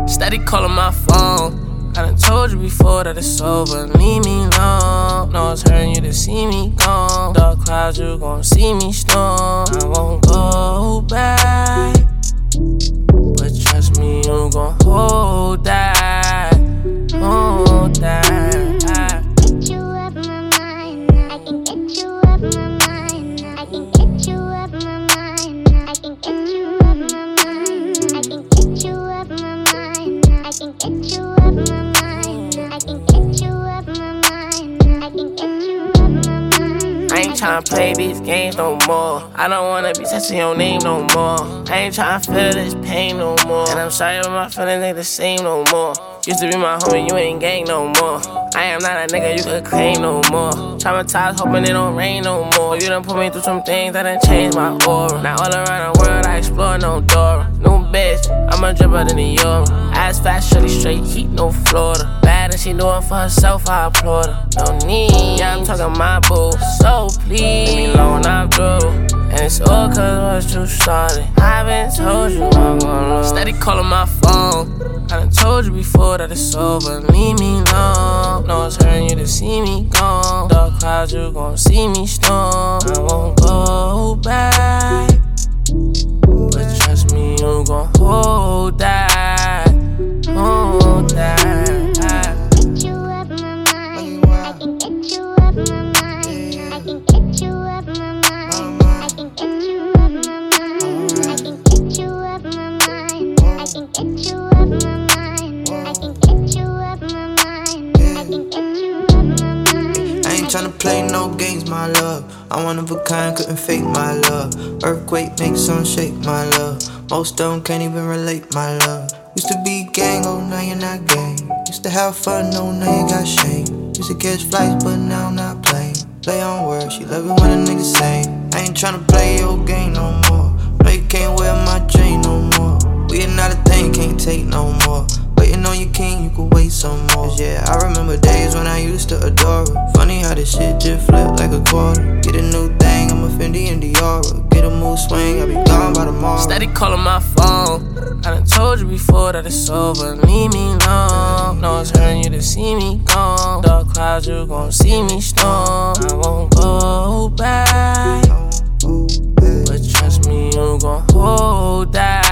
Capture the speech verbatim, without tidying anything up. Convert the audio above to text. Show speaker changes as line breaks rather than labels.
Steady calling my phone. I done told you before that it's over. Leave me alone. No, it's hurting you to see me gone. Dark clouds, you gon' see me storm. I won't go back, but trust me, you gon' hold that. Hold that.
Get you up my mind. I can get you up my mind. I can get you up my mind. I can get you up my mind. I can get you up my mind. I can get you up my mind. I can get you up my mind. I can get you up my mind.
I ain't tryna play these games no more. I don't wanna be touching your name no more. I ain't tryna feel this pain no more. And I'm sorry, but my feelings ain't the same no more. Used to be my homie, you ain't gang no more. I am not a nigga you could claim no more. Traumatized, hoping it don't rain no more. You done put me through some things that done changed my aura. Now all around the world I explore no Dora. New bitch, I'm a dripper than the Euro. Ass fast, shorty straight heat, no Florida. Bad and she doing for herself, I applaud her. No need, yeah, I'm talking my boo. So please, leave me alone, I'm through. And it's all cause what you started. I been told you I'm gonna lose. Steady calling my phone. I done told you before that it's over. Leave me alone. No, it's hurting you to see me gone. Dark clouds, you gon' see me storm. I won't go back, but trust me, you gon' hold that. Hold that.
Get you up my mind. I can get you up my mind. I can get you up my mind. I can get you up my mind. I can get you up my mind. I can get you up my mind. I can get you up my mind. I can get you up my mind.
I ain't tryna play no games, my love. I'm one of a kind, couldn't fake my love. Earthquake makes some shake, my love. Most of them can't even relate, my love. Used to be gang, oh now you're not gang. Used to have fun, oh now you got shame. Used to catch flights, but now I'm not playing. Play on words, she love it when a nigga say. I ain't tryna play your game no more. No, you can't wear my chain no more. We are not a thing, can't take no more. Waiting on your king, you could wait some more. Yeah, I remember days when I used to adore her. Funny how this shit just flipped like a quarter. Get a new thing, I'm a Fendi and Diora. Get a mood swing, I'll be gone by tomorrow.
Steady calling my phone. I done told you before that it's over. Leave me alone. No, it's hurting you to see me gone. Dark clouds, you gon' see me storm. I won't go back, but trust me, you gon' hold that.